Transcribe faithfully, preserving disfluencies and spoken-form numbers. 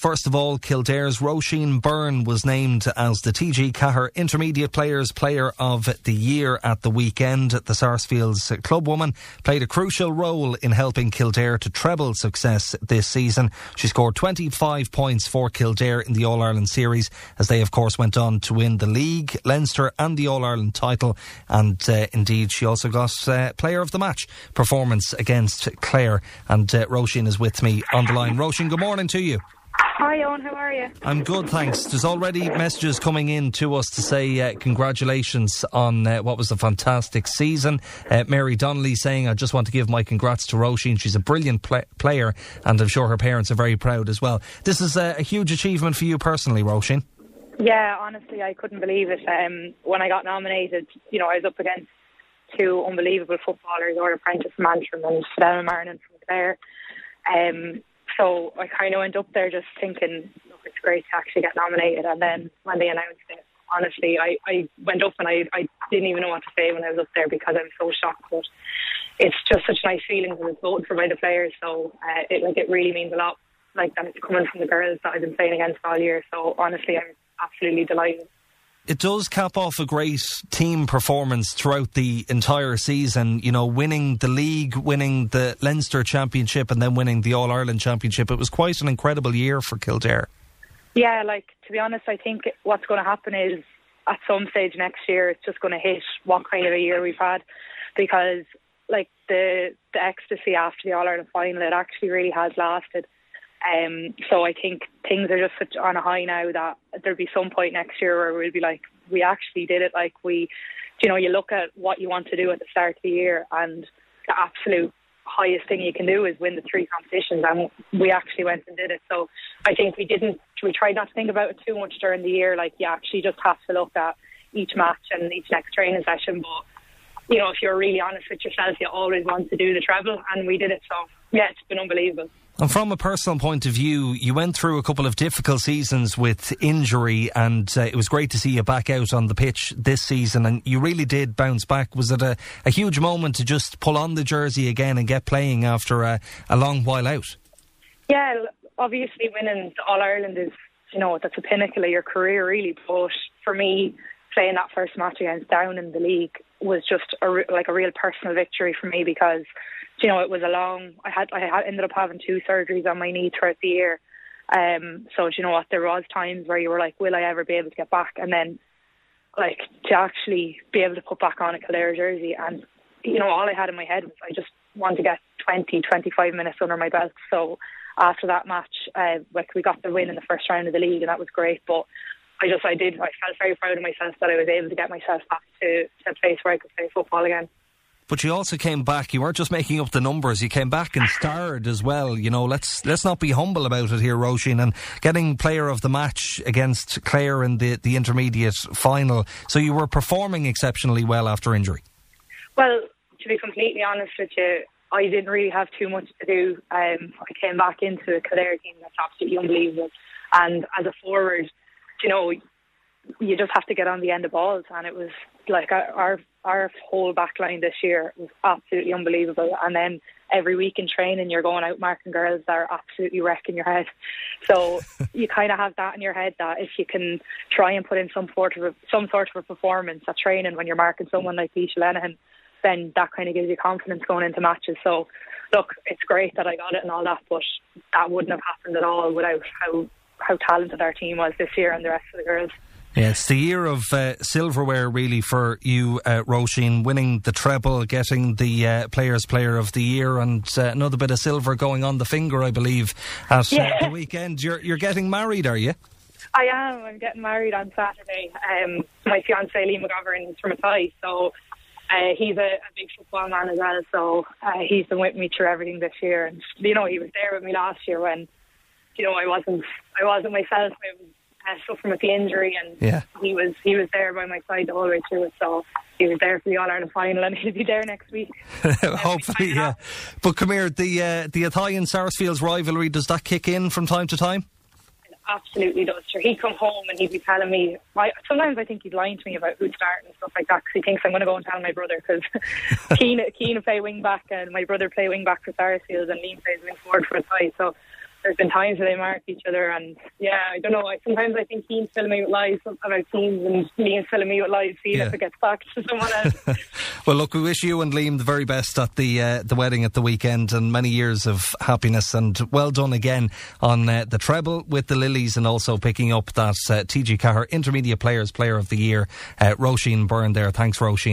First of all, Kildare's Roisin Byrne was named as the T G Cahir Intermediate Players Player of the Year at the weekend. The Sarsfield's clubwoman played a crucial role in helping Kildare to treble success this season. She scored twenty-five points for Kildare in the All-Ireland series, as they of course went on to win the league, Leinster and the All-Ireland title. And uh, indeed she also got uh, Player of the Match performance against Clare. And uh, Roisin is with me on the line. Roisin, good morning to you. Hi Owen, how are you? I'm good, thanks. There's already messages coming in to us to say uh, congratulations on uh, what was a fantastic season. Uh, Mary Donnelly saying, I just want to give my congrats to Roisin. She's a brilliant pl- player and I'm sure her parents are very proud as well. This is uh, a huge achievement for you personally, Roisin. Yeah, honestly, I couldn't believe it. Um, when I got nominated, you know, I was up against two unbelievable footballers, Orla Prentice from Antrim and Stella Marnin from Clare. Um, so I kind of went up there just thinking, look, it's great to actually get nominated. And then when they announced it, honestly, I, I went up and I, I didn't even know what to say when I was up there because I was so shocked. But it's just such a nice feeling because it's voted for by the players. So uh, it like it really means a lot, like that it's coming from the girls that I've been playing against all year. So honestly, I'm absolutely delighted. It does cap off a great team performance throughout the entire season. You know, winning the league, winning the Leinster Championship and then winning the All-Ireland Championship. It was quite an incredible year for Kildare. Yeah, like, to be honest, I think what's going to happen is at some stage next year it's just going to hit what kind of a year we've had, because like the the ecstasy after the All-Ireland final, it actually really has lasted. Um, so I think things are just such on a high now that there'll be some point next year where we'll be like, we actually did it. Like we, you know, you look at what you want to do at the start of the year and the absolute highest thing you can do is win the three competitions, and we actually went and did it. So I think we didn't, we tried not to think about it too much during the year. Like you actually just have to look at each match and each next training session. But, you know, if you're really honest with yourself, you always want to do the treble, and we did it. So yeah, it's been unbelievable. And from a personal point of view, you went through a couple of difficult seasons with injury, and uh, it was great to see you back out on the pitch this season, and you really did bounce back. Was it a, a huge moment to just pull on the jersey again and get playing after a, a long while out? Yeah, obviously winning All-Ireland is, you know, that's a pinnacle of your career really, but for me, playing that first match against Down in the league was just a, like a real personal victory for me, because you know, it was a long, I had, I had ended up having two surgeries on my knee throughout the year. Um, so, do you know what, there was times where you were like, will I ever be able to get back? And then, like, to actually be able to put back on a Kildare jersey. And, you know, all I had in my head was I just wanted to get twenty, twenty-five minutes under my belt. So, after that match, uh, like, we got the win in the first round of the league, and that was great. But I just, I did, I felt very proud of myself that I was able to get myself back to, to a place where I could play football again. But you also came back, you weren't just making up the numbers, you came back and starred as well. You know, let's let's not be humble about it here, Roisin, and getting player of the match against Clare in the, the intermediate final. So you were performing exceptionally well after injury. Well, to be completely honest with you, I didn't really have too much to do. Um, I came back into a Kildare team that's absolutely unbelievable. And as a forward, you know, you just have to get on the end of balls, and it was like our our whole back line this year was absolutely unbelievable. And then every week in training you're going out marking girls that are absolutely wrecking your head, so you kind of have that in your head that if you can try and put in some sort of a, some sort of a performance at training when you're marking someone like Leisha Lenihan, then that kind of gives you confidence going into matches. So look, it's great that I got it and all that, but that wouldn't have happened at all without how how talented our team was this year and the rest of the girls. Yeah, it's the year of uh, silverware really for you, uh, Roisin, winning the treble, getting the uh, Players Player of the Year, and uh, another bit of silver going on the finger, I believe, at yeah. uh, the weekend. You're you're getting married, are you? I am. I'm getting married on Saturday. Um, my fiancé, Lee McGovern, is from Athy, so uh, he's a, a big football man as well, so uh, he's been with me through everything this year. And, you know, he was there with me last year when, you know, I wasn't, I wasn't myself. I was Uh, suffering with the injury, and yeah. he was he was there by my side the whole way through it. So he was there for the All-Ireland final, and he'll be there next week. Hopefully, yeah. But come here, the uh, the Athy and Sarsfields rivalry, does that kick in from time to time? It absolutely does. Sure, he'd come home and he'd be telling me. I, sometimes I think he's lying to me about who's starting and stuff like that, because he thinks I'm going to go and tell my brother, because Keane Keane play wing back and my brother play wing back for Sarsfields and Liam plays wing forward for Athy. So there's been times where they mark each other, and yeah, I don't know. I, sometimes I think Keane's filling me with lies about teams, and Liam's filling me with lies, seeing yeah. if it gets back to someone else. Well, look, we wish you and Liam the very best at the uh, the wedding at the weekend, and many years of happiness, and well done again on uh, the treble with the Lilies, and also picking up that uh, T G Cahir Intermediate Players Player of the Year, uh, Roisin Byrne there. Thanks, Roisin.